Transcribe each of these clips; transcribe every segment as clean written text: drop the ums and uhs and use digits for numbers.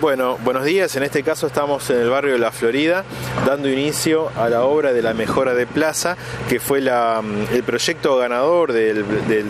Bueno, buenos días. En este caso estamos en el barrio de La Florida, dando inicio a la obra de la mejora de plaza, que fue el proyecto ganador del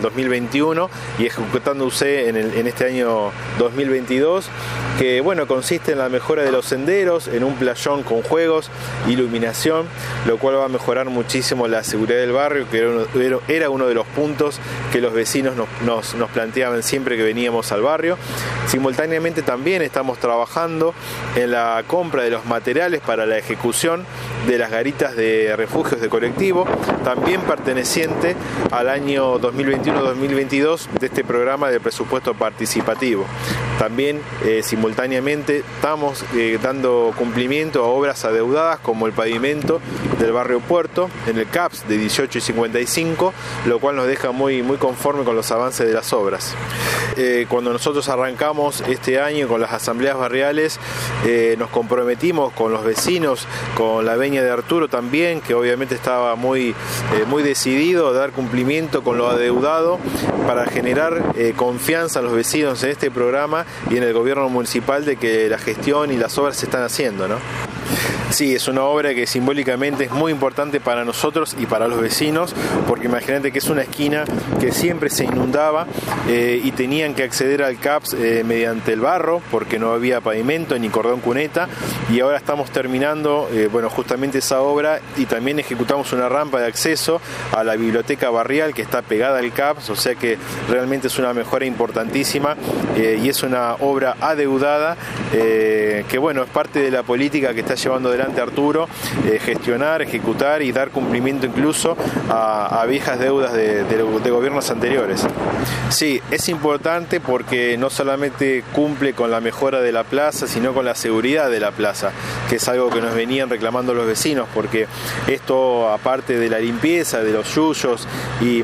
2021 y ejecutándose en este año 2022, que bueno, consiste en la mejora de los senderos, en un playón con juegos, iluminación, lo cual va a mejorar muchísimo la seguridad del barrio, que era uno de los puntos que los vecinos nos planteaban siempre que veníamos al barrio. Simultáneamente también estamos trabajando en la compra de los materiales para la ejecución de las garitas de refugios de colectivo, también perteneciente al año 2021-2022 de este programa de presupuesto participativo. También simultáneamente estamos dando cumplimiento a obras adeudadas como el pavimento del barrio Puerto en el CAPS de 18 y 55, lo cual nos deja muy conforme con los avances de las obras. Cuando nosotros arrancamos este año con las asambleas barriales, nos comprometimos con los vecinos, con la Veña de Arturo también, que obviamente estaba muy decidido a dar cumplimiento con lo adeudado para generar confianza a los vecinos en este programa y en el gobierno municipal de que la gestión y las obras se están haciendo, ¿no? Sí, es una obra que simbólicamente es muy importante para nosotros y para los vecinos, porque imagínate que es una esquina que siempre se inundaba y tenían que acceder al CAPS mediante el barro, porque no había pavimento ni cordón cuneta, y ahora estamos terminando justamente esa obra y también ejecutamos una rampa de acceso a la biblioteca barrial que está pegada al CAPS, o sea que realmente es una mejora importantísima y es una obra adeudada que es parte de la política que está llevando adelante Arturo, gestionar, ejecutar y dar cumplimiento incluso a viejas deudas de gobiernos anteriores. Sí, es importante porque no solamente cumple con la mejora de la plaza, sino con la seguridad de la plaza, que es algo que nos venían reclamando los vecinos, porque esto, aparte de la limpieza, de los yuyos y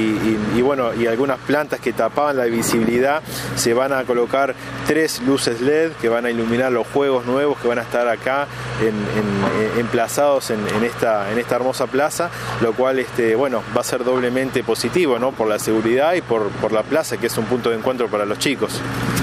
algunas plantas que tapaban la visibilidad, se van a colocar 3 luces LED que van a iluminar los juegos nuevos que van a estar acá emplazados en esta hermosa plaza, lo cual va a ser doblemente positivo, ¿no? Por la seguridad y por la plaza, que es un punto de encuentro para los chicos.